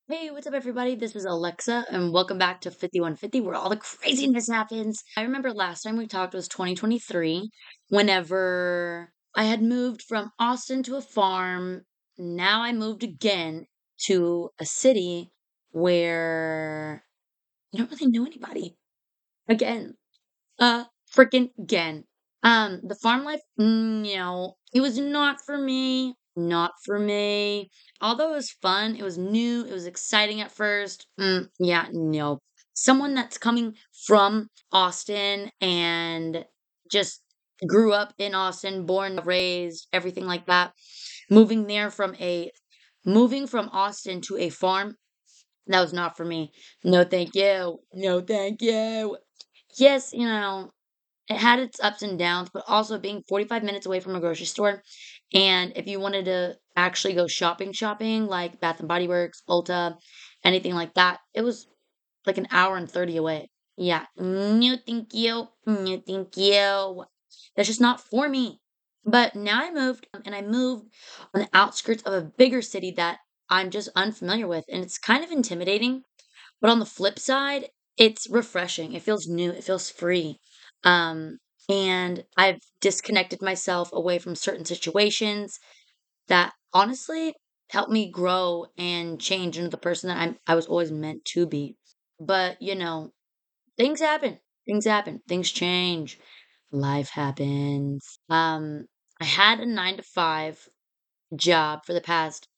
Hey, what's up, everybody? This is Alexa, and welcome back to 5150, where all the craziness happens. I remember last time we talked was 2023, whenever I had moved from Austin to a farm. Now I moved again to a city where I don't really know anybody. Again, freaking again. The farm life, it was not for me. Not for me. Although it was fun, it was new, it was exciting at first. Yeah, no. Someone that's coming from Austin and just grew up in Austin, born, raised, everything like that. Moving there from a moving from Austin to a farm, that was not for me. No, thank you. No, thank you. Yes, it had its ups and downs, but also being 45 minutes away from a grocery store. And if you wanted to actually go shopping, like Bath and Body Works, Ulta, anything like that, it was like an hour and 30 away. Yeah. No, thank you. No, thank you. That's just not for me. But now I moved, and I moved on the outskirts of a bigger city that I'm just unfamiliar with. And it's kind of intimidating. But on the flip side, it's refreshing. It feels new. It feels free. Um, and I've disconnected myself away from certain situations that honestly helped me grow and change into the person that I was always meant to be. But, things happen. Things happen. Things change. Life happens. I had a 9 to 5 job for the past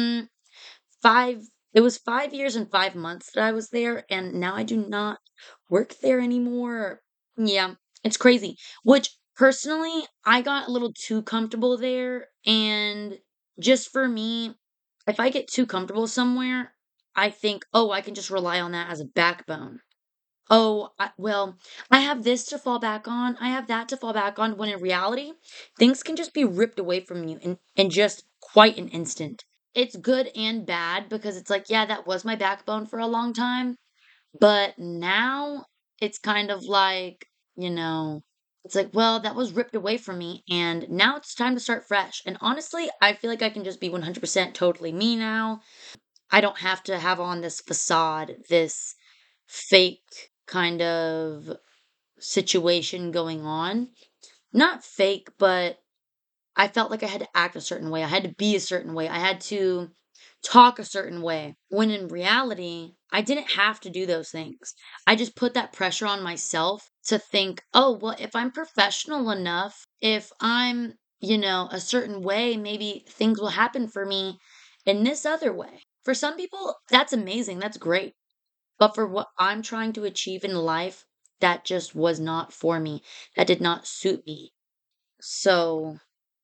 5 it was 5 years and 5 months that I was there, and now I do not work there anymore. Yeah, it's crazy. Which, personally, I got a little too comfortable there, and just for me, if I get too comfortable somewhere, I think, "Oh, I can just rely on that as a backbone." Oh, well, I have this to fall back on, I have that to fall back on, when in reality, things can just be ripped away from you in just quite an instant. It's good and bad because it's like, yeah, that was my backbone for a long time, but now it's kind of like, you know, it's like, well, that was ripped away from me and now it's time to start fresh. And honestly, I feel like I can just be 100% totally me now. I don't have to have on this facade, this fake kind of situation going on. Not fake, but I felt like I had to act a certain way. I had to be a certain way. I had to talk a certain way. When in reality, I didn't have to do those things. I just put that pressure on myself to think, oh, well, if I'm professional enough, if I'm, a certain way, maybe things will happen for me in this other way. For some people, that's amazing. That's great. But for what I'm trying to achieve in life, that just was not for me. That did not suit me. So,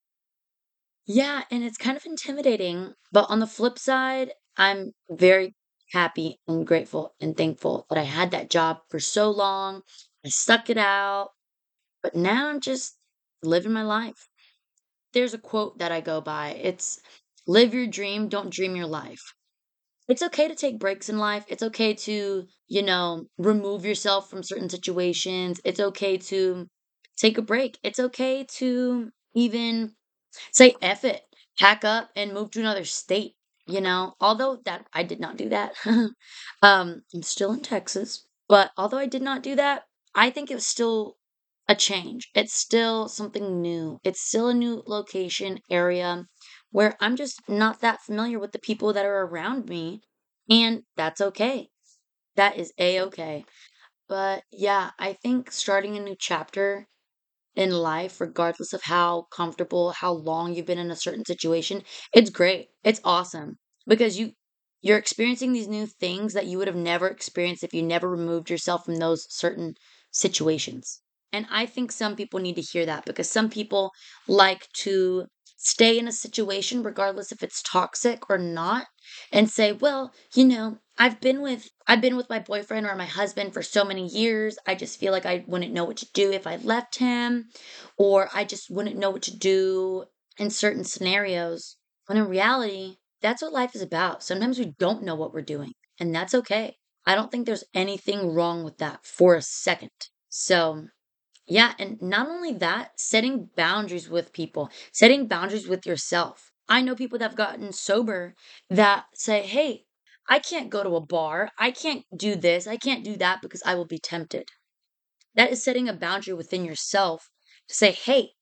yeah, and it's kind of intimidating, but on the flip side, I'm very happy and grateful and thankful that I had that job for so long. I stuck it out, but now I'm just living my life. There's a quote that I go by. It's live your dream, don't dream your life. It's okay to take breaks in life. It's okay to, remove yourself from certain situations. It's okay to take a break. It's okay to even say F it, pack up and move to another state, Although that I did not do that. I'm still in Texas, but although I did not do that, I think it was still a change. It's still something new. It's still a new location area where I'm just not that familiar with the people that are around me, and that's okay. That is a-okay. But yeah, I think starting a new chapter in life, regardless of how comfortable, how long you've been in a certain situation, it's great. It's awesome because you're experiencing these new things that you would have never experienced if you never removed yourself from those certain situations. And I think some people need to hear that because some people like to stay in a situation regardless if it's toxic or not and say, "Well, I've been with my boyfriend or my husband for so many years. I just feel like I wouldn't know what to do if I left him, or I just wouldn't know what to do in certain scenarios." When in reality, that's what life is about. Sometimes we don't know what we're doing, and that's okay. I don't think there's anything wrong with that for a second. So, yeah, and not only that, setting boundaries with people, setting boundaries with yourself. I know people that have gotten sober that say, "Hey, I can't go to a bar. I can't do this. I can't do that because I will be tempted. That is setting a boundary within yourself to say, hey,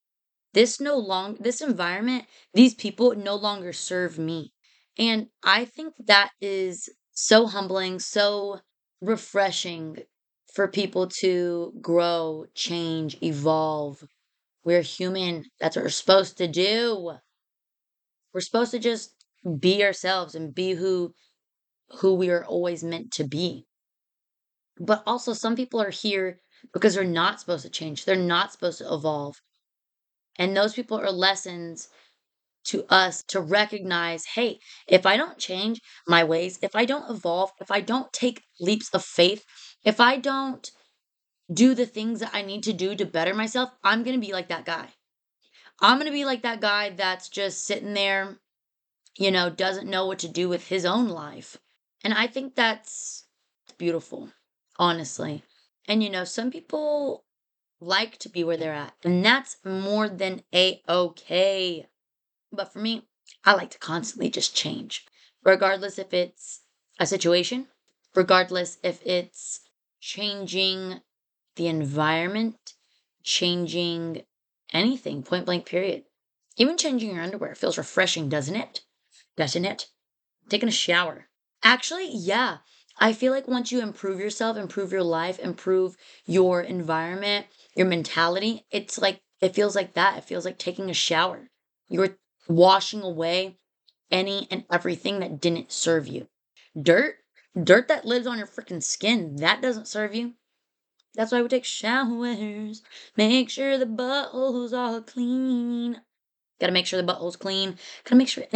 this environment, these people no longer serve me. And I think that is so humbling, so refreshing for people to grow, change, evolve. We're human. That's what we're supposed to do. We're supposed to just be ourselves and be who we are always meant to be. But also some people are here because they're not supposed to change. They're not supposed to evolve. And those people are lessons to us to recognize, hey, if I don't change my ways, if I don't evolve, if I don't take leaps of faith, if I don't do the things that I need to do to better myself, I'm going to be like that guy. I'm going to be like that guy that's just sitting there, doesn't know what to do with his own life. And I think that's beautiful, honestly. And some people like to be where they're at, and that's more than a okay. But for me, I like to constantly just change, regardless if it's a situation, regardless if it's changing the environment, changing anything, point blank, period. Even changing your underwear feels refreshing, doesn't it? Doesn't it? Taking a shower. Actually, yeah. I feel like once you improve yourself, improve your life, improve your environment, your mentality, it's like, it feels like that. It feels like taking a shower. You're washing away any and everything that didn't serve you. Dirt, dirt that lives on your freaking skin, that doesn't serve you. That's why we take showers. Make sure the buttholes are clean. Gotta make sure the butthole's clean. Gotta make sure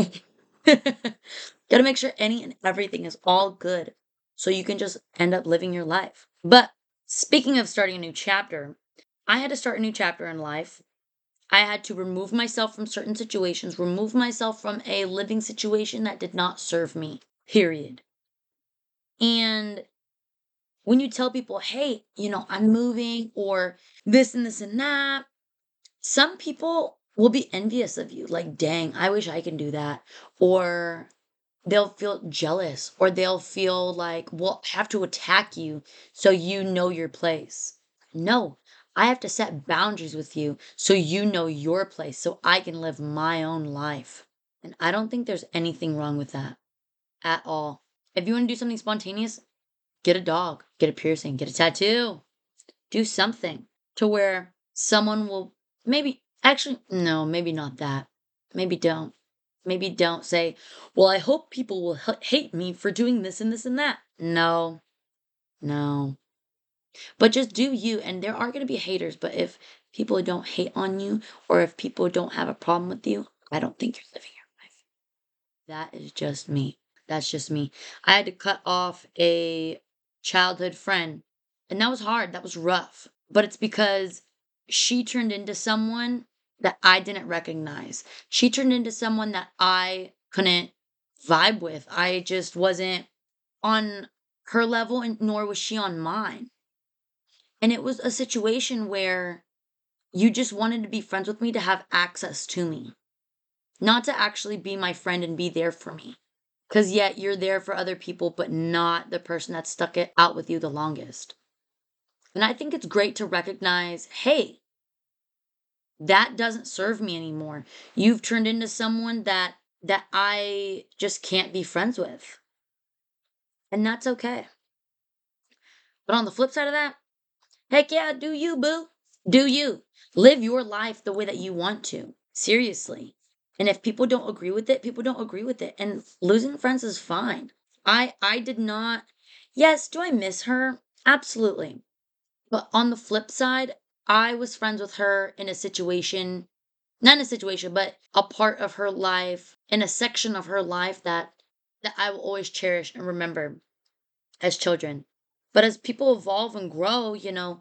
gotta make sure any and everything is all good. So you can just end up living your life. But speaking of starting a new chapter, I had to start a new chapter in life. I had to remove myself from certain situations, remove myself from a living situation that did not serve me. Period. And when you tell people, hey, I'm moving or this and this and that, some people will be envious of you. Like, dang, I wish I can do that. Or they'll feel jealous or they'll feel like, well, I have to attack you so you know your place. No, I have to set boundaries with you so you know your place so I can live my own life. And I don't think there's anything wrong with that at all. If you want to do something spontaneous, get a dog, get a piercing, get a tattoo, do something to where someone will actually, no, maybe not that. Maybe don't. Maybe don't say, well, I hope people will hate me for doing this and this and that. No, no. But just do you. And there are going to be haters. But if people don't hate on you or if people don't have a problem with you, I don't think you're living your life. That is just me. That's just me. I had to cut off a childhood friend. And that was hard. That was rough. But it's because she turned into someone that I didn't recognize. She turned into someone that I couldn't vibe with. I just wasn't on her level, and nor was she on mine. And it was a situation where you just wanted to be friends with me to have access to me, not to actually be my friend and be there for me. Because yet you're there for other people, but not the person that stuck it out with you the longest. And I think it's great to recognize, hey, that doesn't serve me anymore. You've turned into someone that I just can't be friends with. And that's okay. But on the flip side of that, heck yeah, do you, boo. Do you. Live your life the way that you want to. Seriously. And if people don't agree with it, people don't agree with it. And losing friends is fine. I did not. Yes, do I miss her? Absolutely. But on the flip side, I was friends with her in a situation, not in a situation, but a part of her life, in a section of her life that I will always cherish and remember as children. But as people evolve and grow,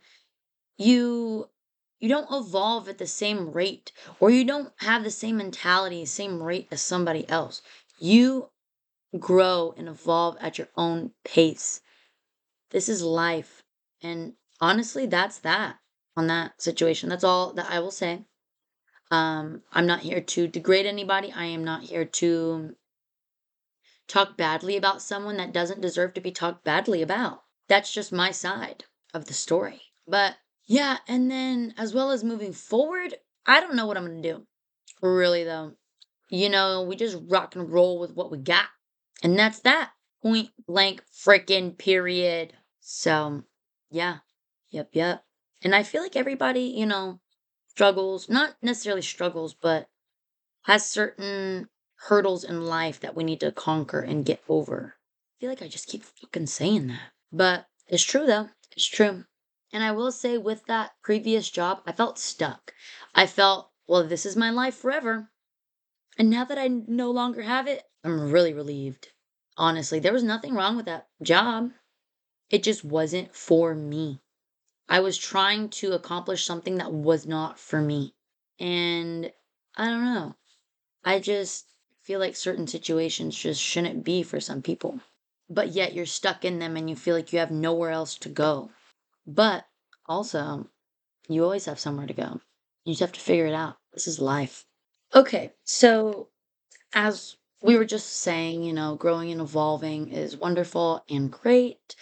you you don't evolve at the same rate or you don't have the same mentality, same rate as somebody else. You grow and evolve at your own pace. This is life. And honestly, that's that on that situation. That's all that I will say. I'm not here to degrade anybody. I am not here to talk badly about someone that doesn't deserve to be talked badly about. That's just my side of the story. But yeah, and then as well as moving forward, I don't know what I'm going to do. Really, though. We just rock and roll with what we got. And that's that. Point blank freaking period. So, yeah. Yep. And I feel like everybody, struggles, not necessarily struggles, but has certain hurdles in life that we need to conquer and get over. I feel like I just keep fucking saying that. But it's true though. It's true. And I will say with that previous job, I felt stuck. I felt, well, this is my life forever. And now that I no longer have it, I'm really relieved. Honestly, there was nothing wrong with that job. It just wasn't for me. I was trying to accomplish something that was not for me. And I don't know. I just feel like certain situations just shouldn't be for some people. But yet you're stuck in them and you feel like you have nowhere else to go. But also, you always have somewhere to go. You just have to figure it out. This is life. Okay, so as we were just saying, growing and evolving is wonderful and great.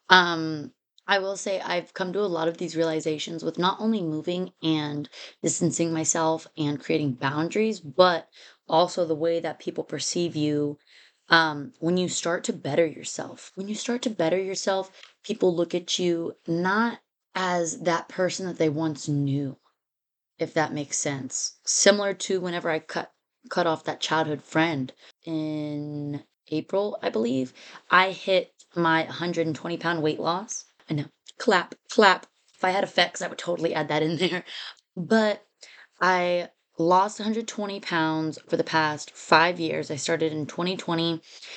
I will say I've come to a lot of these realizations with not only moving and distancing myself and creating boundaries, but also the way that people perceive you. When you start to better yourself, people look at you not as that person that they once knew, if that makes sense. Similar to whenever I cut off that childhood friend in April, I believe, I hit my 120-pound weight loss. I know. Clap, clap. If I had effects, I would totally add that in there. But I lost 120 pounds for the past 5 years. I started in 2020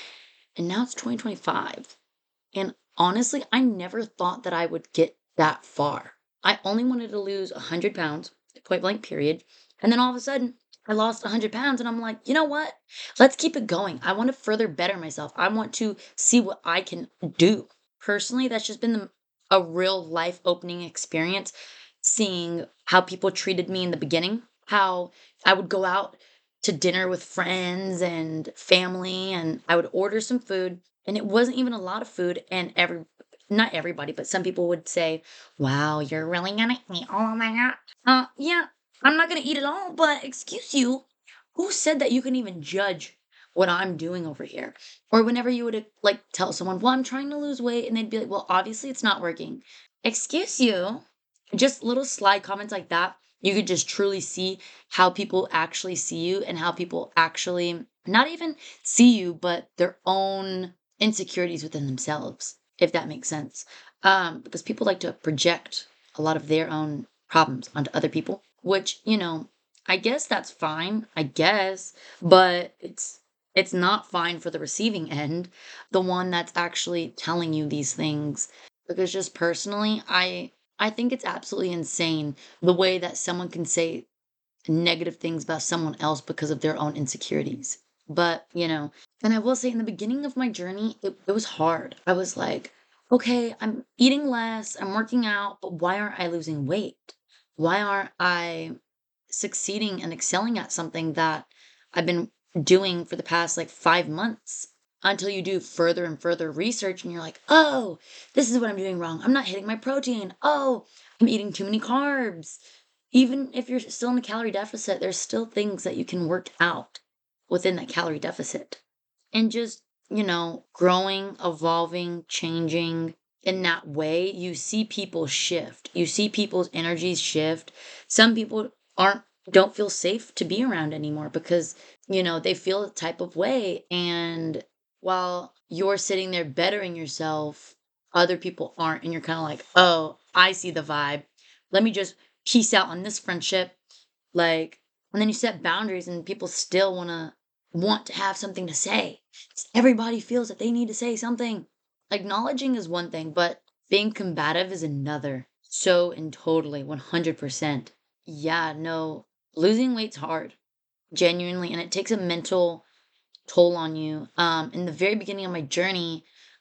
and now it's 2025. And honestly, I never thought that I would get that far. I only wanted to lose 100 pounds, point blank, period. And then all of a sudden, I lost 100 pounds, and I'm like, you know what? Let's keep it going. I want to further better myself. I want to see what I can do. Personally, that's just been a real life opening experience, seeing how people treated me in the beginning, how I would go out to dinner with friends and family, and I would order some food and it wasn't even a lot of food, and not everybody, but some people would say, "Wow, you're really gonna eat all of that?" Yeah, I'm not gonna eat it all, but excuse you, who said that you can even judge what I'm doing over here? Or whenever you would like tell someone, "Well, I'm trying to lose weight," and they'd be like, "Well, obviously it's not working." Excuse you. Just little sly comments like that. You could just truly see how people actually see you and how people actually not even see you, but their own insecurities within themselves, if that makes sense. Because people like to project a lot of their own problems onto other people, which, I guess that's fine, I guess, but it's not fine for the receiving end, the one that's actually telling you these things. Because just personally, I think it's absolutely insane the way that someone can say negative things about someone else because of their own insecurities. But, and I will say in the beginning of my journey, it was hard. I was like, okay, I'm eating less, I'm working out, but why aren't I losing weight? Why aren't I succeeding and excelling at something that I've been doing for the past like 5 months? Until you do further and further research and you're like, oh, this is what I'm doing wrong. I'm not hitting my protein. Oh, I'm eating too many carbs. Even if you're still in a calorie deficit, there's still things that you can work out within that calorie deficit. And just, growing, evolving, changing in that way, you see people shift. You see people's energies shift. Some people don't feel safe to be around anymore because, they feel a type of way. And while you're sitting there bettering yourself, other people aren't. And you're kind of like, oh, I see the vibe. Let me just peace out on this friendship. Like, and then you set boundaries and people still want to have something to say. Everybody feels that they need to say something. Acknowledging is one thing, but being combative is another. So and totally 100%. Yeah, no, losing weight's hard, genuinely, and it takes a mental toll on you. In the very beginning of my journey,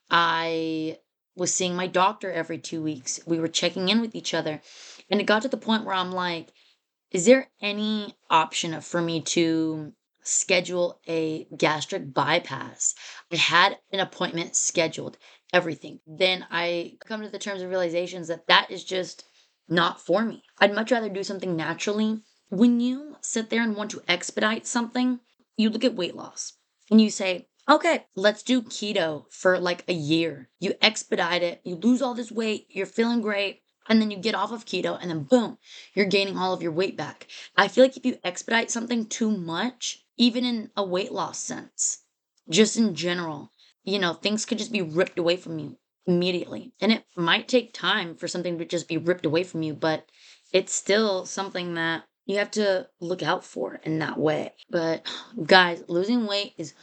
I was seeing my doctor every 2 weeks. We were checking in with each other. And it got to the point where I'm like, is there any option for me to schedule a gastric bypass. I had an appointment scheduled, everything. Then I come to the terms and realizations that that is just not for me. I'd much rather do something naturally. When you sit there and want to expedite something, you look at weight loss and you say, okay, let's do keto for like a year. You expedite it, you lose all this weight, you're feeling great, and then you get off of keto, and then boom, you're gaining all of your weight back. I feel like if you expedite something too much, even in a weight loss sense, just in general, things could just be ripped away from you immediately. And it might take time for something to just be ripped away from you, but it's still something that you have to look out for in that way. But guys, losing weight is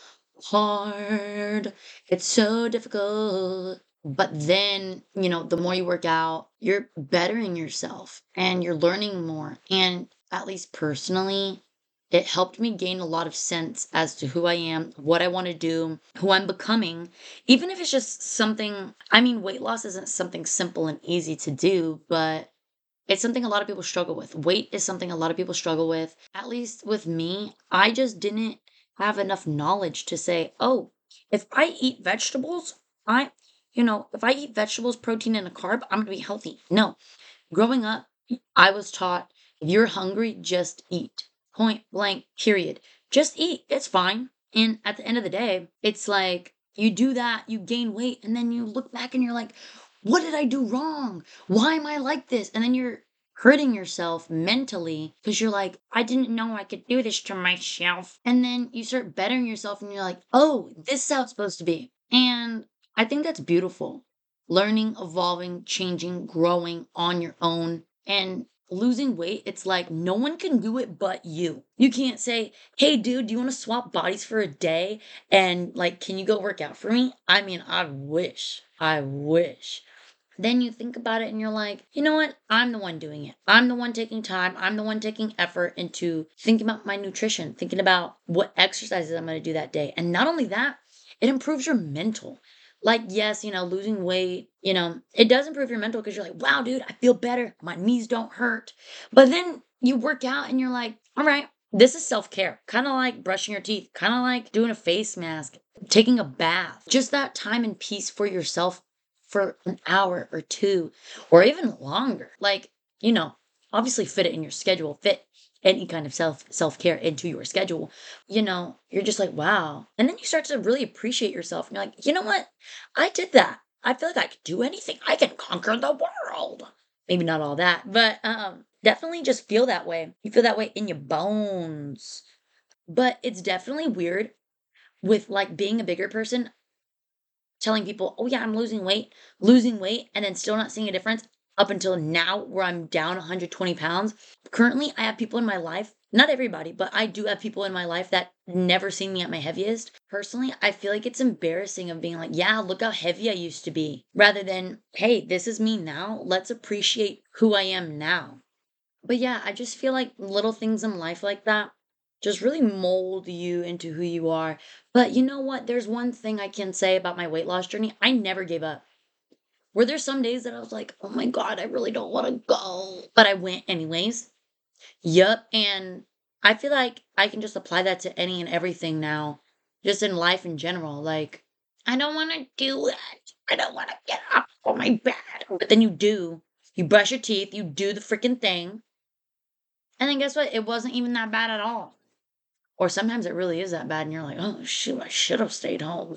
hard. It's so difficult. But then, the more you work out, you're bettering yourself and you're learning more. And at least personally, it helped me gain a lot of sense as to who I am, what I want to do, who I'm becoming. Even if it's just something, I mean, weight loss isn't something simple and easy to do, but it's something a lot of people struggle with. Weight is something a lot of people struggle with. At least with me, I just didn't have enough knowledge to say, oh, if I eat vegetables, if I eat vegetables, protein, and a carb, I'm going to be healthy. No. Growing up, I was taught if you're hungry, just eat. Point blank, period. Just eat. It's fine. And at the end of the day, it's like you do that, you gain weight, and then you look back and you're like, what did I do wrong? Why am I like this? And then you're hurting yourself mentally because you're like, I didn't know I could do this to myself. And then you start bettering yourself and you're like, oh, this is how it's supposed to be. And I think that's beautiful. Learning, evolving, changing, growing on your own, and losing weight. It's like no one can do it but you. You can't say, hey, dude, do you want to swap bodies for a day? And like, can you go work out for me? I mean, I wish. I wish. Then you think about it and you're like, you know what? I'm the one doing it. I'm the one taking time. I'm the one taking effort into thinking about my nutrition, thinking about what exercises I'm going to do that day. And not only that, it improves your mental. Like, yes, losing weight, it does improve your mental because you're like, wow, dude, I feel better. My knees don't hurt. But then you work out and you're like, all right, this is self care. Kind of like brushing your teeth, kind of like doing a face mask, taking a bath. Just that time and peace for yourself for an hour or two or even longer. Like, you know, obviously fit it in your schedule, fit any kind of self-care into your schedule. You're just like, wow. And then you start to really appreciate yourself and you're like, you know what? I did that. I feel like I could do anything. I can conquer the world. Maybe not all that, but definitely just feel that way. You feel that way in your bones. But it's definitely weird with like being a bigger person telling people, "Oh yeah, I'm losing weight," and then still not seeing a difference up until now where I'm down 120 pounds. Currently, I have people in my life, not everybody, but I do have people in my life that never seen me at my heaviest. Personally, I feel like it's embarrassing of being like, "Yeah, look how heavy I used to be," rather than, "Hey, this is me now. Let's appreciate who I am now." But yeah, I just feel like little things in life like that just really mold you into who you are. But you know what? There's one thing I can say about my weight loss journey. I never gave up. Were there some days that I was like, oh my God, I really don't want to go? But I went anyways. Yup. And I feel like I can just apply that to any and everything now, just in life in general. Like, I don't want to do it. I don't want to get up on my bed. But then you do. You brush your teeth, you do the freaking thing. And then guess what? It wasn't even that bad at all. Or sometimes it really is that bad, and you're like, oh, shoot, I should have stayed home.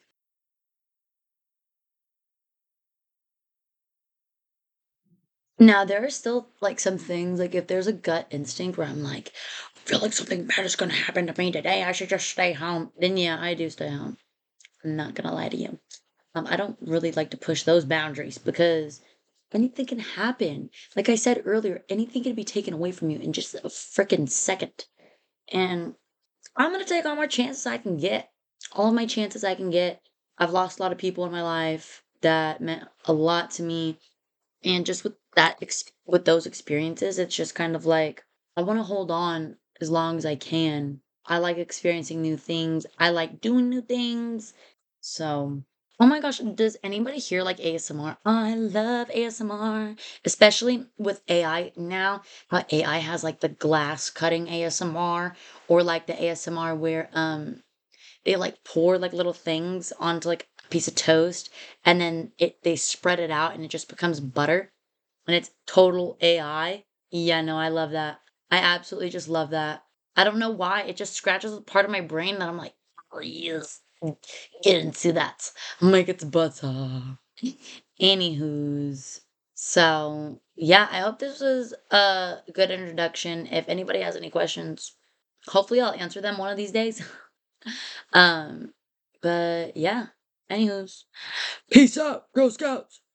Now, there are still like some things, like if there's a gut instinct where I'm like, I feel like something bad is going to happen to me today, I should just stay home. Then, yeah, I do stay home. I'm not going to lie to you. I don't really like to push those boundaries because anything can happen. Like I said earlier, anything can be taken away from you in just a freaking second. And I'm gonna take all my chances I can get. All of my chances I can get. I've lost a lot of people in my life that meant a lot to me. And just with with those experiences, it's just kind of like I want to hold on as long as I can. I like experiencing new things. I like doing new things. So Oh my gosh, does anybody here like ASMR? I love ASMR, especially with AI now. How AI has like the glass cutting ASMR or like the ASMR where they like pour like little things onto like a piece of toast and then they spread it out and it just becomes butter and it's total AI. Yeah, no, I love that. I absolutely just love that. I don't know why. It just scratches a part of my brain that I'm like, oh, yes, get into that. Make it butter. Anywho's. So, yeah, I hope this was a good introduction. If anybody has any questions, hopefully I'll answer them one of these days. um, but yeah. Anywho's. Peace out, Girl Scouts.